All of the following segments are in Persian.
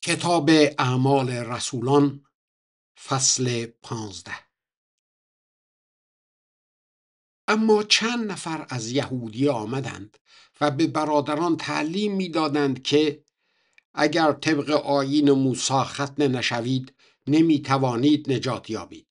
کتاب اعمال رسولان فصل 15. اما چند نفر از یهودی آمدند و به برادران تعلیم می‌دادند که اگر طبق آیین موسی ختنه نشوید نمی‌توانید نجات یابید.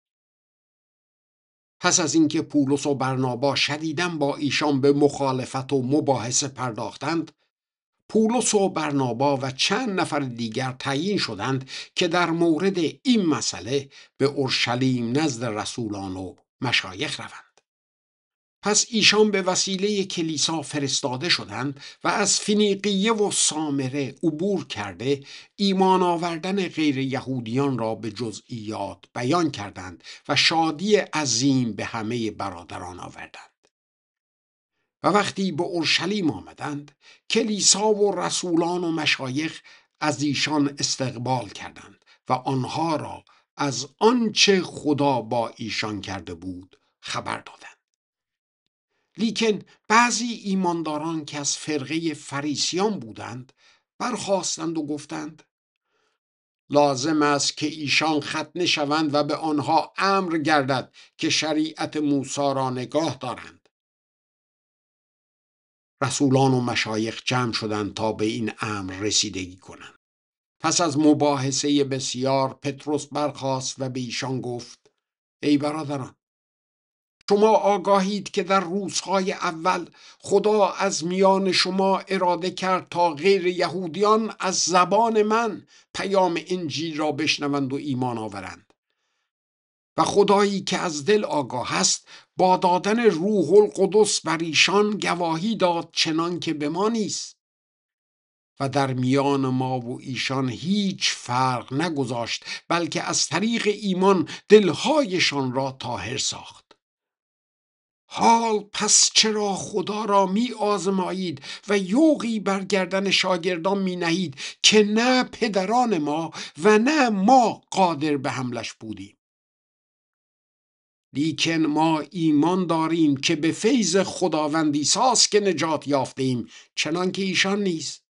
پس از اینکه پولس و برنابا شدیداً با ایشان به مخالفت و مباحثه پرداختند، پولس و برنابا و چند نفر دیگر تعیین شدند که در مورد این مسئله به اورشلیم نزد رسولان و مشایخ روند. پس ایشان به وسیله کلیسا فرستاده شدند و از فینیقیه و سامره عبور کرده ایمان آوردن غیر یهودیان را به جزئیات بیان کردند و شادی عظیم به همه برادران آوردند. و وقتی به اورشلیم آمدند، کلیسا و رسولان و مشایخ از ایشان استقبال کردند و آنها را از آنچه خدا با ایشان کرده بود خبر دادند. لیکن بعضی ایمانداران که از فرقه فریسیان بودند برخاستند و گفتند لازم است که ایشان ختنه شوند و به آنها امر گردد که شریعت موسی را نگاه دارند. رسولان و مشایخ جمع شدند تا به این امر رسیدگی کنند. پس از مباحثه بسیار پتروس برخاست و به ایشان گفت ای برادران، شما آگاهید که در روزهای اول خدا از میان شما اراده کرد تا غیر یهودیان از زبان من پیام انجیل را بشنوند و ایمان آورند. و خدایی که از دل آگاه است با دادن روح القدس بر ایشان گواهی داد چنان که به ما نیست و در میان ما و ایشان هیچ فرق نگذاشت، بلکه از طریق ایمان دلهایشان را طاهر ساخت. حال پس چرا خدا را می آزمایید و یوغی بر گردن شاگردان می نهید که نه پدران ما و نه ما قادر به حملش بودیم؟ لیکن ما ایمان داریم که به فیض خداوند عیسی که نجات یافتیم، چنان که ایشان نیست.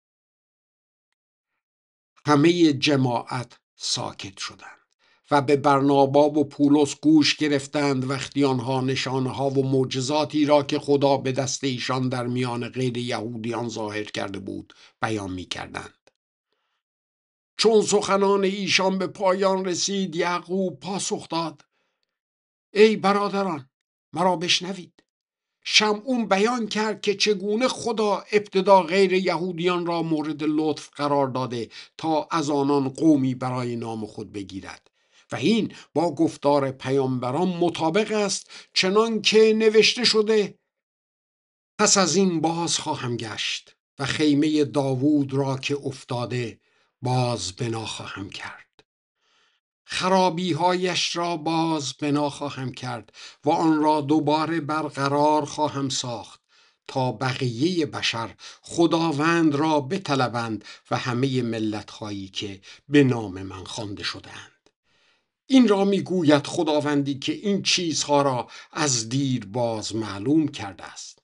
همه جماعت ساکت شدند و به برنابا و پولس گوش گرفتند وقتی آنها نشانها و معجزاتی را که خدا به دست ایشان در میان غیر یهودیان ظاهر کرده بود بیان می کردند. چون سخنان ایشان به پایان رسید، یعقوب پاسخ داد ای برادران، مرا بشنوید. شمعون بیان کرد که چگونه خدا ابتدا غیر یهودیان را مورد لطف قرار داده تا از آنان قومی برای نام خود بگیرد و این با گفتار پیامبران مطابق است، چنان که نوشته شده پس از این باز خواهم گشت و خیمه داوود را که افتاده باز بنا خواهم کرد، خرابی‌هایش را باز بنا خواهم کرد و آن را دوباره برقرار خواهم ساخت تا بقیه بشر خداوند را بطلبند و همه ملت‌هایی که به نام من خوانده شده‌اند. این را میگوید خداوندی که این چیزها را از دیر باز معلوم کرده است.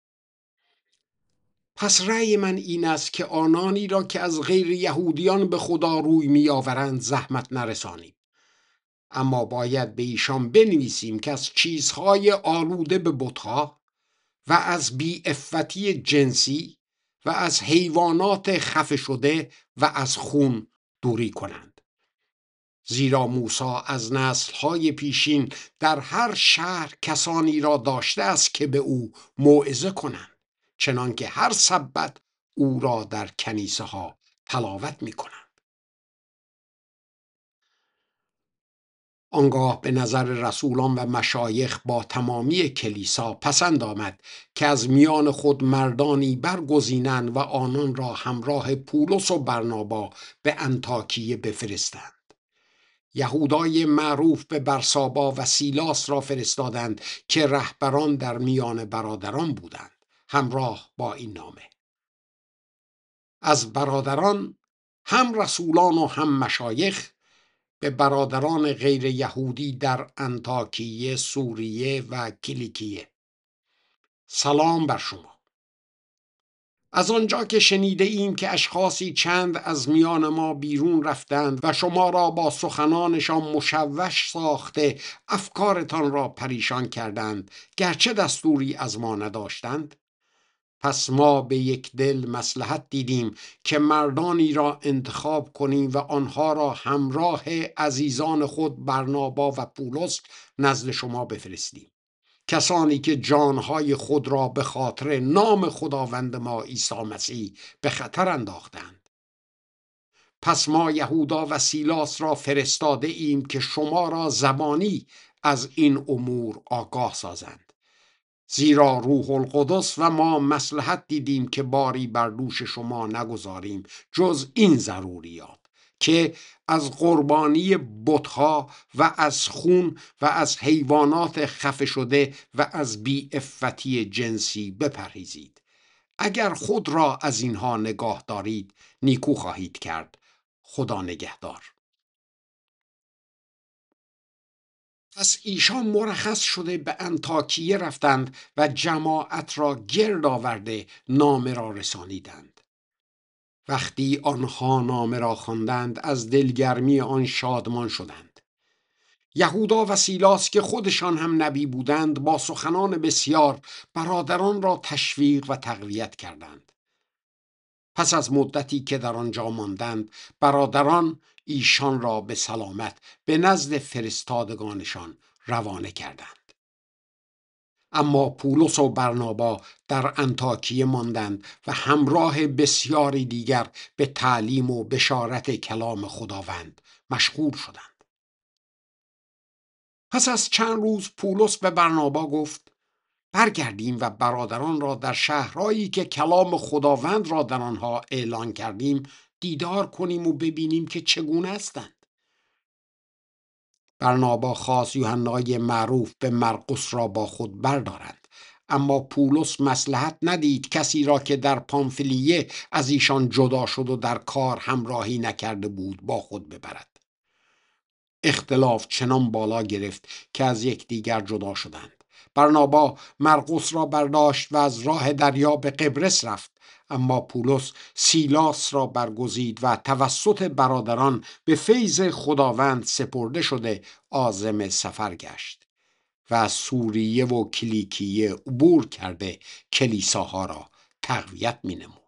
پس رأی من این است که آنانی را که از غیر یهودیان به خدا روی می‌آورند زحمت نرسانیم، اما باید به ایشان بنویسیم که از چیزهای آلوده به بت‌ها و از بی‌عفتی جنسی و از حیوانات خفه شده و از خون دوری کنند. زیرا موسی از نسل‌های پیشین در هر شهر کسانی را داشته است که به او موعظه کنند، چنان که هر سبت او را در کنیسه ها تلاوت می کنند. آنگاه به نظر رسولان و مشایخ با تمامی کلیسا پسند آمد که از میان خود مردانی برگزینند و آنان را همراه پولس و برنابا به انطاکیه بفرستند. یهودای معروف به برسابا و سیلاس را فرستادند که رهبران در میان برادران بودند، همراه با این نامه: از برادران، هم رسولان و هم مشایخ، به برادران غیر یهودی در انطاکیه، سوریه و کیلیکیه، سلام بر شما. از آنجا که شنیده ایم که اشخاصی چند از میان ما بیرون رفتند و شما را با سخنانشان مشوش ساخته افکارتان را پریشان کردند، گرچه دستوری از ما نداشتند، پس ما به یک دل مصلحت دیدیم که مردانی را انتخاب کنیم و آنها را همراه عزیزان خود برنابا و پولس نزد شما بفرستیم، کسانی که جانهای خود را به خاطر نام خداوند ما عیسی مسیح به خطر انداختند. پس ما یهودا و سیلاس را فرستاده ایم که شما را زبانی از این امور آگاه سازند، زیرا روح القدس و ما مصلحت دیدیم که باری بر دوش شما نگذاریم جز این ضروریات، که از قربانی بتها و از خون و از حیوانات خفه شده و از بی‌عفتی جنسی بپرهیزید. اگر خود را از اینها نگاه دارید نیکو خواهید کرد. خدا نگهدار. پس ایشان مرخص شده به انطاکیه رفتند و جماعت را گرد آورده نامه را رسانیدند. وقتی آنها نامه را خواندند از دلگرمی آن شادمان شدند. یهودا و سیلاس که خودشان هم نبی بودند با سخنان بسیار برادران را تشویق و تقویت کردند. پس از مدتی که در آنجا ماندند برادران ایشان را به سلامت به نزد فرستادگانشان روانه کردند. اما پولس و برنابا در انطاکیه ماندند و همراه بسیاری دیگر به تعلیم و بشارت کلام خداوند مشغول شدند. پس از چند روز پولس به برنابا گفت: برگردیم و برادران را در شهرهایی که کلام خداوند را در آنها اعلان کردیم دیدار کنیم و ببینیم که چگونه هستند. برنابا خواست یوحنای معروف به مرقس را با خود بردارند، اما پولس مصلحت ندید کسی را که در پامفیلیه از ایشان جدا شد و در کار همراهی نکرده بود با خود ببرد. اختلاف چنان بالا گرفت که از یکدیگر جدا شدند. برنابا مرقس را برداشت و از راه دریا به قبرس رفت، اما پولس سیلاس را برگزید و توسط برادران به فیض خداوند سپرده شده عازم سفر گشت و از سوریه و کلیکیه عبور کرده کلیساها را تقویت می نمود.